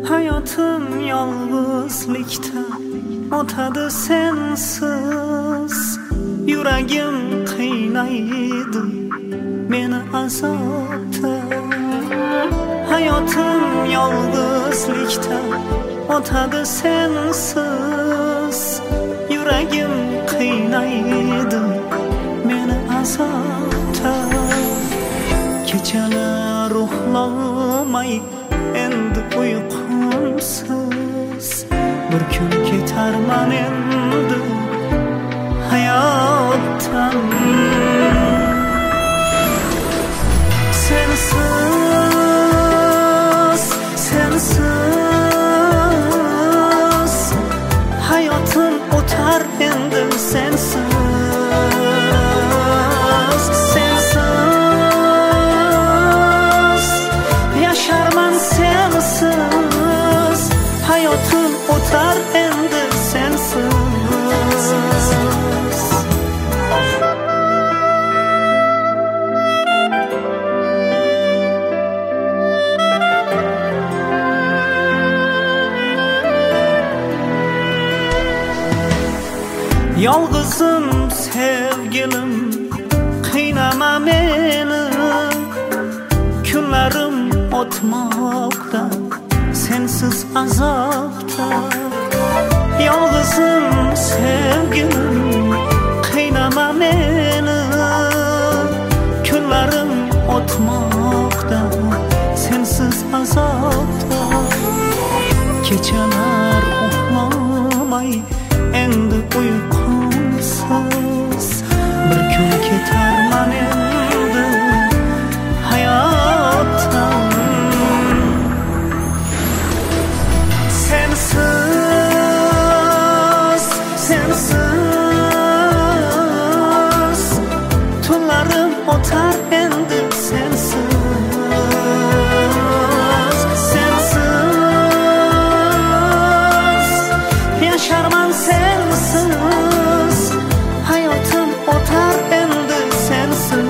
Hayatım yalnızlıkta o'tadi sensiz. Yuragim qiynaydi meni azobda. Hayatım yalnızlıkta o'tadi sensiz. Yuragim qiynaydi meni azobda. Kechalar uxlamay endi uyqumsiz. Bir kun ketarman endi hayotdan. Sensiz, sensiz hayotim o'tar endi sensiz. Hayatım o'tar endi sensiz. Yalgızım sevgilim, qiynama meni. Kunlarim o'tmoqda sensiz azobda. Yalgızım sevgilim, qiynama meni. Kunlarim o'tmoqda sensiz azobda. Kechalar uxlamay endi uyqumsiz. Bir kun ketarman endi hayotdan. Sensiz, sensiz tunlarim o'tar endi sensiz. Sensiz yasharman sensiz. Hayotim o'tar endi sensiz.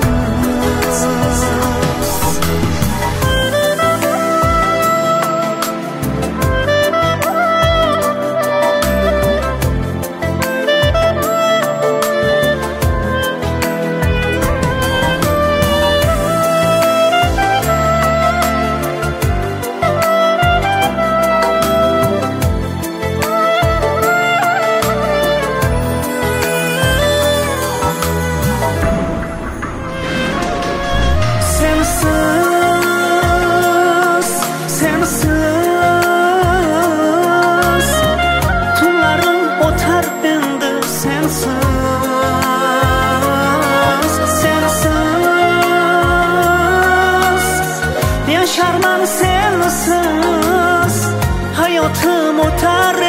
Yasharman sensiz, hayotim o'tar